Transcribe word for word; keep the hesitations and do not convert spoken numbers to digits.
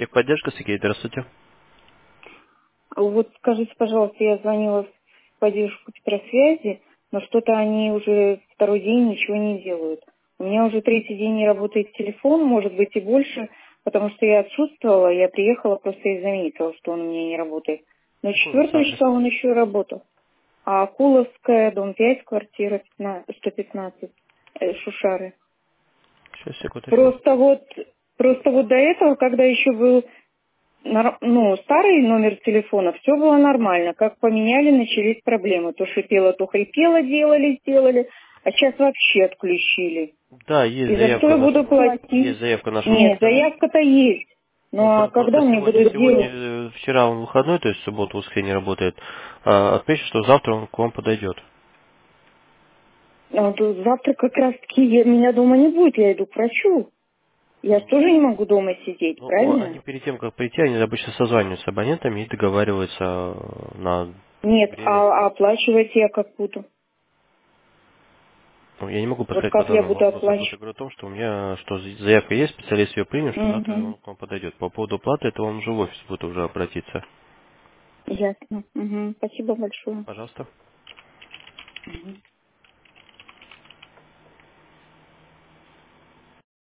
Техподдержка, Сергей, здравствуйте. Вот скажите, пожалуйста, я звонила в поддержку Петросвязи, но что-то они уже второй день ничего не делают. У меня уже третий день не работает телефон, может быть и больше, потому что я отсутствовала, я приехала просто и заметила, что он у меня не работает. Но Какой у вас четвертого адрес? числа он еще работал. А Акуловская, дом пять, квартира сто пятнадцать, э, Шушары. Сейчас, секундочку. Просто вот, просто вот до этого, когда еще был Нар- ну, старый номер телефона, все было нормально. Как поменяли, начались проблемы. То шипело, то хрипело, делали, сделали. А сейчас вообще отключили. Да, есть И за что заявка я наша. буду Есть платить? заявка нашего Нет, специалиста. заявка-то есть. Ну, Ну а про- когда просто мне сегодня, будут сегодня, делать? э, вчера он выходной, то есть в субботу, воскресенье работает. А, отмечу, что завтра он к вам подойдет. А то завтра как раз-таки я- меня дома не будет, я иду к врачу. Я ж тоже не могу дома сидеть, Ну, о, они правильно? перед тем, как прийти, они обычно созваниваются с абонентами и договариваются э, на Нет, время. а, а оплачивать я как буду? Ну, я не могу Вот подсказать по как я данному буду вопросу. Я просто оплачивать? говорю о том, что у меня что заявка есть, специалист ее принял, что завтра Угу. он к вам подойдет. По поводу оплаты, это он уже в офис будет уже обратиться. Ясно. Угу. Спасибо большое. Пожалуйста. Мгм.